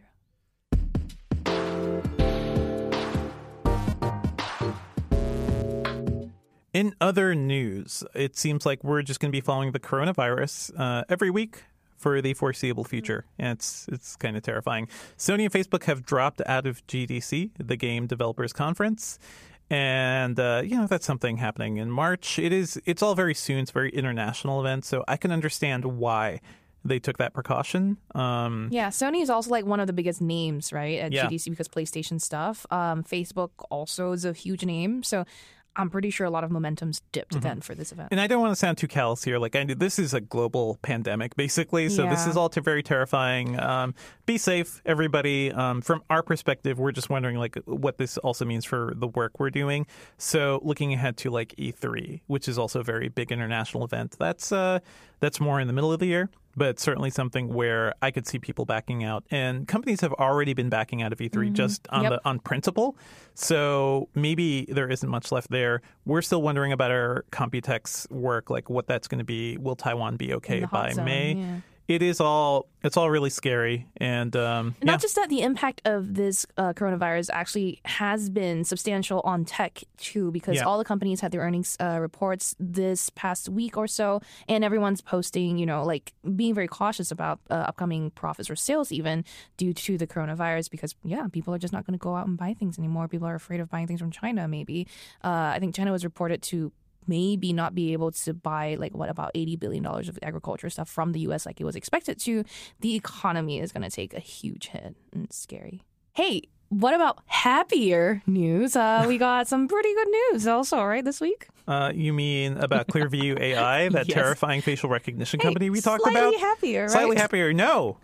S2: In other news, it seems like we're just going to be following the coronavirus every week for the foreseeable future. And it's kind of terrifying. Sony and Facebook have dropped out of GDC, the Game Developers Conference. And, that's something happening in March. It's all very soon. It's a very international event. So I can understand why they took that precaution.
S3: Yeah, Sony is also like one of the biggest names, right, at GDC because PlayStation stuff. Facebook also is a huge name. So I'm pretty sure a lot of momentum's dipped then for this event.
S2: And I don't want to sound too callous here. This is a global pandemic, basically. So this is all very terrifying. Be safe, everybody. From our perspective, we're just wondering what this also means for the work we're doing. So looking ahead to E3, which is also a very big international event, that's more in the middle of the year. But certainly something where I could see people backing out. And companies have already been backing out of E3 just on principle. So maybe there isn't much left there. We're still wondering about our Computex work, what that's going to be. Will Taiwan be okay by May?
S3: Yeah.
S2: It's all really scary. And
S3: not just that, the impact of this coronavirus actually has been substantial on tech too, because all the companies had their earnings reports this past week or so, and everyone's posting, being very cautious about upcoming profits or sales even due to the coronavirus, because people are just not going to go out and buy things anymore. People are afraid of buying things from China. Maybe I think China was reported to maybe not be able to buy about $80 billion of agriculture stuff from the U.S. like it was expected to. The economy is going to take a huge hit, and it's scary. Hey, what about happier news? We got some pretty good news also, right, this week?
S2: You mean about Clearview AI, that terrifying facial recognition company we talked about?
S3: Slightly happier, right?
S2: Slightly happier. No.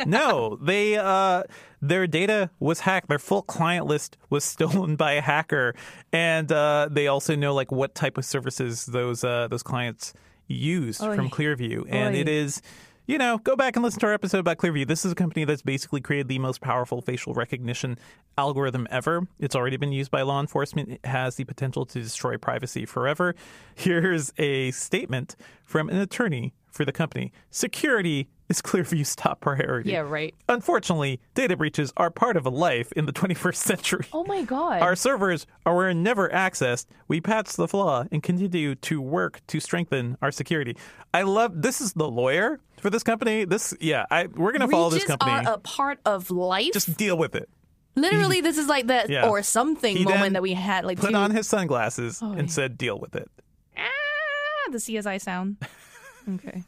S2: They their data was hacked. Their full client list was stolen by a hacker, and they also know what type of services those clients used from Clearview, and it is. Go back and listen to our episode about Clearview. This is a company that's basically created the most powerful facial recognition algorithm ever. It's already been used by law enforcement. It has the potential to destroy privacy forever. Here's a statement from an attorney for the company. Security is Clearview's top priority.
S3: Yeah, right.
S2: Unfortunately, data breaches are part of a life in the 21st century.
S3: Oh, my God.
S2: Our servers are never accessed. We patch the flaw and continue to work to strengthen our security. I love this is the lawyer for this company. We're going to follow this company.
S3: Breaches are a part of life.
S2: Just deal with it.
S3: Literally, this is like that or something
S2: He
S3: moment
S2: then
S3: that we had.
S2: Put on his sunglasses and said, deal with it.
S3: The CSI sound. Okay.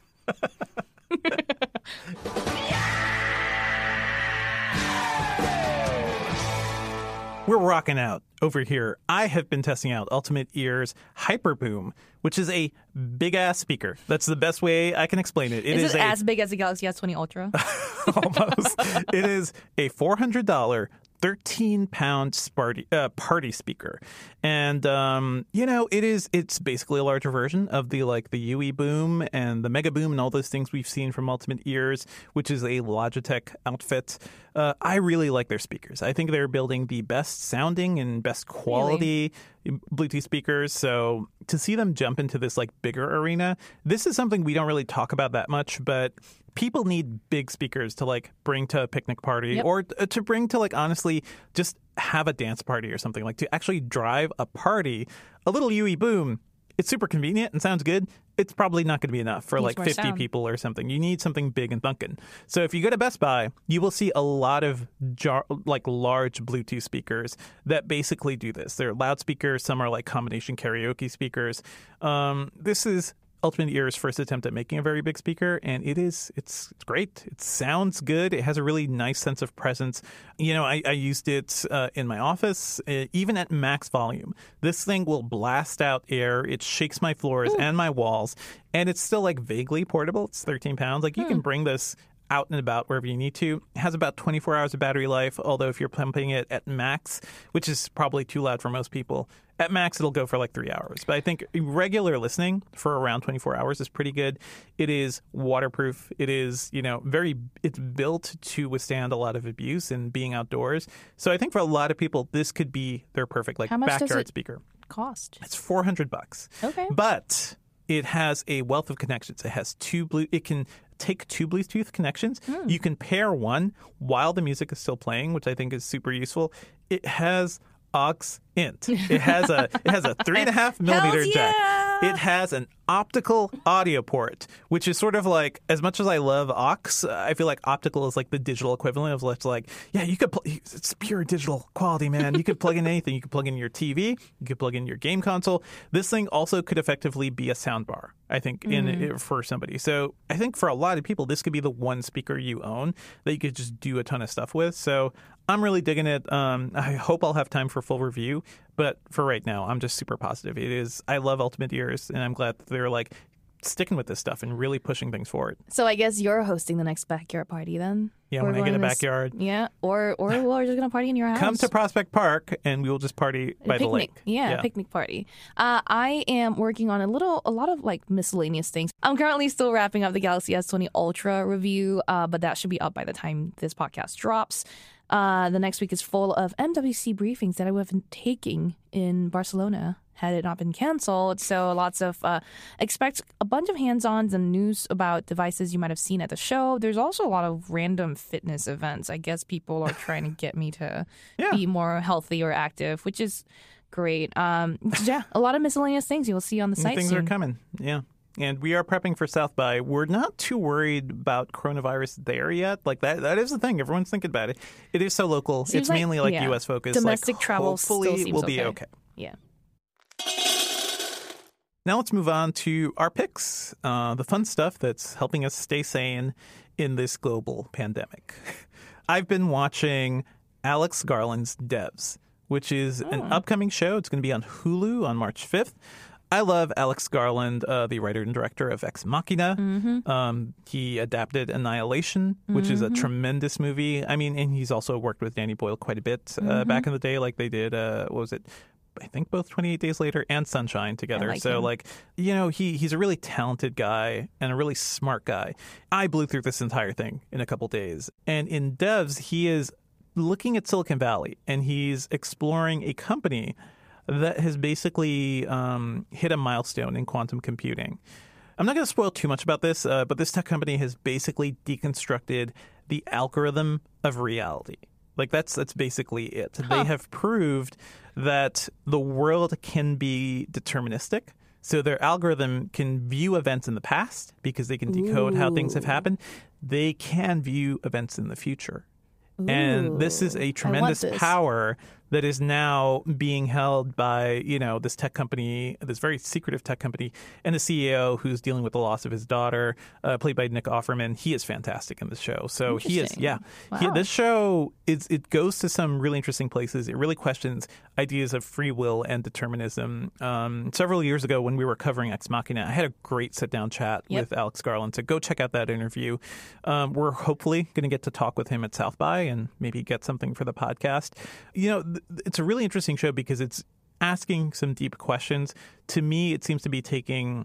S2: We're rocking out over here. I have been testing out Ultimate Ear's Hyperboom, which is a big-ass speaker. That's the best way I can explain it.
S3: Is it as big as the Galaxy S20 Ultra?
S2: Almost. It is a $400 13-pound party speaker, and it's basically a larger version of the UE Boom and the Mega Boom and all those things we've seen from Ultimate Ears, which is a Logitech outfit. I really like their speakers. I think they're building the best sounding and best quality Bluetooth speakers. So to see them jump into this like bigger arena, this is something we don't really talk about that much, but people need big speakers to like bring to a picnic party or to bring to like honestly just have a dance party or something, like to actually drive a party. A little UE Boom, it's super convenient and sounds good. It's probably not going to be enough for like 50 people or something. You need something big and thunkin'. So if you go to Best Buy, you will see a lot of large Bluetooth speakers that basically do this. They're loudspeakers. Some are like combination karaoke speakers. This is Ultimate Ear's first attempt at making a very big speaker, and it's great. It sounds good. It has a really nice sense of presence. You know, I used it in my office, even at max volume. This thing will blast out air. It shakes my floors and my walls, and it's still like vaguely portable. It's 13 pounds. Like you can bring this out and about wherever you need to. It has about 24 hours of battery life, although if you're pumping it at max, which is probably too loud for most people, at max it'll go for like 3 hours. But I think regular listening for around 24 hours is pretty good. It is waterproof. It is, it's built to withstand a lot of abuse and being outdoors. So I think for a lot of people, this could be their perfect like backyard speaker.
S3: Cost?
S2: It's $400.
S3: Okay.
S2: But it has a wealth of connections. It has it can take two Bluetooth connections. You can pair one while the music is still playing, which I think is super useful. It has aux int. It has a 3.5 millimeter jack. It has an optical audio port, which is sort of like, as much as I love aux, I feel like optical is like the digital equivalent of let's like, yeah, you could it's pure digital quality, man. You could plug in anything. You could plug in your TV. You could plug in your game console. This thing also could effectively be a soundbar, I think, for somebody. So I think for a lot of people, this could be the one speaker you own that you could just do a ton of stuff with. So I'm really digging it. I hope I'll have time for full review. But for right now, I'm just super positive. I love Ultimate Ears, and I'm glad that they're like sticking with this stuff and really pushing things forward.
S3: So I guess you're hosting the next backyard party then?
S2: Yeah, when I get a backyard.
S3: Yeah, or we're just going to party in your house.
S2: Come to Prospect Park, and we will just party by the lake.
S3: Yeah, picnic party. I am working on a lot of like miscellaneous things. I'm currently still wrapping up the Galaxy S20 Ultra review, but that should be up by the time this podcast drops. The next week is full of MWC briefings that I would have been taking in Barcelona had it not been canceled. So lots of expect a bunch of hands-ons and news about devices you might have seen at the show. There's also a lot of random fitness events. I guess people are trying to get me to be more healthy or active, which is great. A lot of miscellaneous things you'll see on the site.
S2: Things
S3: soon.
S2: are coming. Yeah. And we are prepping for South by. We're not too worried about coronavirus there yet. Like that is the thing. Everyone's thinking about it. It is so local. It's mainly like U.S. focused.
S3: Domestic travel
S2: hopefully
S3: still seems
S2: will be okay.
S3: Yeah.
S2: Now let's move on to our picks. The fun stuff that's helping us stay sane in this global pandemic. I've been watching Alex Garland's Devs, which is an upcoming show. It's going to be on Hulu on March 5th. I love Alex Garland, the writer and director of Ex Machina. He adapted Annihilation, which is a tremendous movie. I mean, and he's also worked with Danny Boyle quite a bit back in the day, like they did, what was it? I think both 28 Days Later and Sunshine together. He's a really talented guy and a really smart guy. I blew through this entire thing in a couple days. And in Devs, he is looking at Silicon Valley, and he's exploring a company that has basically hit a milestone in quantum computing. I'm not going to spoil too much about this, but this tech company has basically deconstructed the algorithm of reality. Like that's basically it. They have proved that the world can be deterministic. So their algorithm can view events in the past because they can decode how things have happened. They can view events in the future. And this is a tremendous power that is now being held by, this tech company, this very secretive tech company, and the CEO who's dealing with the loss of his daughter, played by Nick Offerman. He is fantastic in this show. So he is, this show, it goes to some really interesting places. It really questions ideas of free will and determinism. Several years ago when we were covering Ex Machina, I had a great sit-down chat with Alex Garland. So go check out that interview. We're hopefully going to get to talk with him at South by and maybe get something for the podcast. It's a really interesting show because it's asking some deep questions. To me, it seems to be taking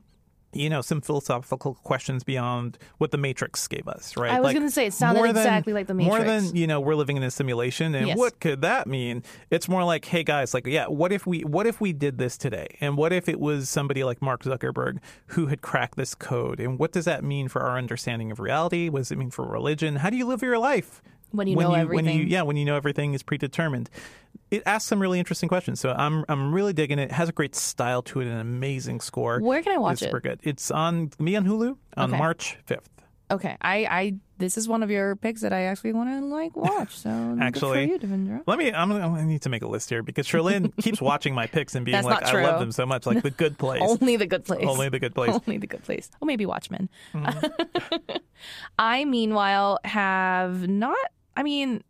S2: some philosophical questions beyond what the Matrix gave us, right?
S3: I was going to say, it sounded exactly like the Matrix.
S2: More than, we're living in a simulation, and
S3: Yes.
S2: what could that mean? It's more like, hey guys, what if we did this today? And what if it was somebody like Mark Zuckerberg who had cracked this code? And what does that mean for our understanding of reality? What does it mean for religion? How do you live your life?
S3: When you know everything.
S2: When you know everything is predetermined. It asks some really interesting questions. So I'm really digging it. It has a great style to it, an amazing score.
S3: Where can I watch
S2: it's
S3: it?
S2: Super good. It's on Hulu on
S3: Okay.
S2: March 5th.
S3: Okay, I this is one of your picks that I actually want to watch. So
S2: Actually,
S3: good for you, Devendra.
S2: I need to make a list here because Sherlyn keeps watching my picks and being
S3: That's
S2: like,
S3: not
S2: I
S3: true.
S2: love them so much, like The Good Place.
S3: Only the good place.
S2: Only The Good Place.
S3: Only the good place. Or maybe Watchmen.
S2: Mm-hmm.
S3: I meanwhile have not. I mean.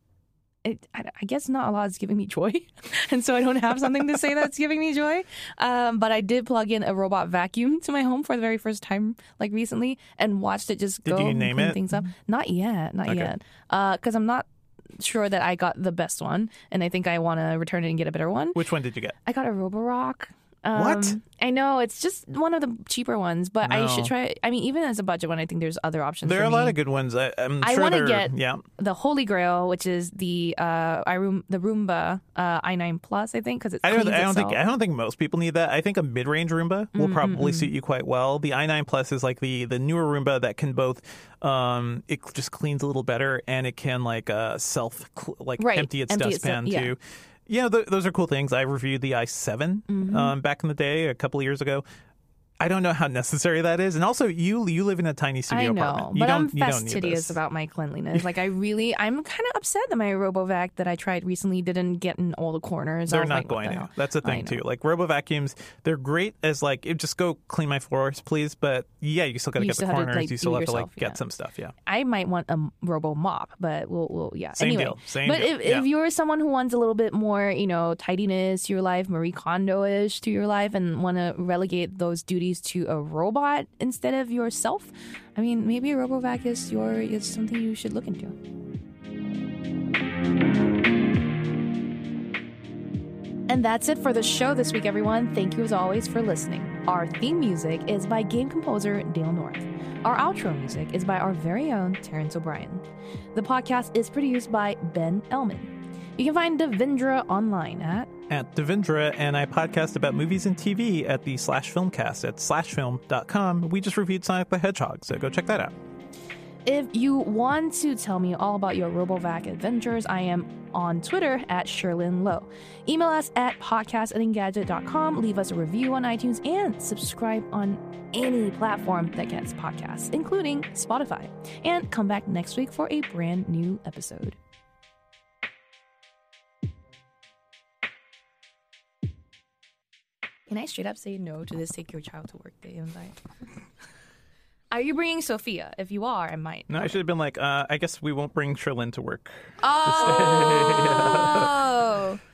S3: I guess not a lot is giving me joy, and so I don't have something to say that's giving me joy. But I did plug in a robot vacuum to my home for the very first time, recently, and watched it just go
S2: Did you
S3: and
S2: name
S3: clean
S2: it?
S3: things up. Not yet, because I'm not sure that I got the best one, and I think I want to return it and get a better one.
S2: Which one did you get?
S3: I got a Roborock.
S2: What?
S3: I know, it's just one of the cheaper ones, but I
S2: No.
S3: should try. I mean, even as a budget one, I think there's other options.
S2: There
S3: for
S2: are a
S3: me.
S2: lot of good ones. I'm
S3: I
S2: sure
S3: wanna
S2: they're-
S3: get-
S2: yeah.
S3: The Holy Grail, which is the Roomba i9 Plus, I think, because it
S2: I
S3: cleans
S2: don't
S3: itself.
S2: think most people need that. I think a mid-range Roomba will probably suit you quite well. The i9 Plus is like the newer Roomba that can both it just cleans a little better, and it can self
S3: Right.
S2: empty its
S3: Empty
S2: dustpan
S3: itself, yeah.
S2: too. Yeah, those are cool things. I reviewed the i7 back in the day, a couple of years ago. I don't know how necessary that is, and also you live in a tiny studio
S3: I know,
S2: apartment.
S3: but I'm
S2: you don't need
S3: fastidious
S2: this.
S3: about my cleanliness. I'm kind of upset that my RoboVac that I tried recently didn't get in all the corners. I
S2: They're
S3: was
S2: not
S3: like, what
S2: going
S3: the
S2: to.
S3: hell?
S2: That's the
S3: I
S2: thing
S3: know.
S2: too. Like robo vacuums, they're great as just go clean my floors, please. But yeah, you still got to
S3: You
S2: get the
S3: still have to,
S2: corners. You
S3: do
S2: still have to
S3: yourself,
S2: get
S3: yeah.
S2: some stuff. Yeah.
S3: I might want a Robo Mop, but we'll yeah.
S2: Same
S3: anyway,
S2: deal, same
S3: but
S2: deal, yeah.
S3: if you're someone who wants a little bit more, tidiness to your life, Marie Kondo-ish to your life, and want to relegate those duties to a robot instead of yourself, I mean, maybe a RoboVac is something you should look into. And that's it for the show this week, everyone. Thank you as always for listening. Our theme music is by game composer Dale North. Our outro music is by our very own Terrence O'Brien. The podcast is produced by Ben Ellman. You can find Devendra online at
S2: Devendra, and I podcast about movies and TV at the /filmcast at /film.com. We just reviewed Sonic the Hedgehog, so go check that out.
S3: If you want to tell me all about your RoboVac adventures, I am on Twitter at Sherlyn Lowe. Email us at podcast@engadget.com. Leave us a review on iTunes and subscribe on any platform that gets podcasts, including Spotify. And come back next week for a brand new episode. Can I straight up say no to this take your child to work day invite? Are you bringing Sophia? If you are, I might.
S2: No, I should have been I guess we won't bring Sherlyn to work.
S3: Oh!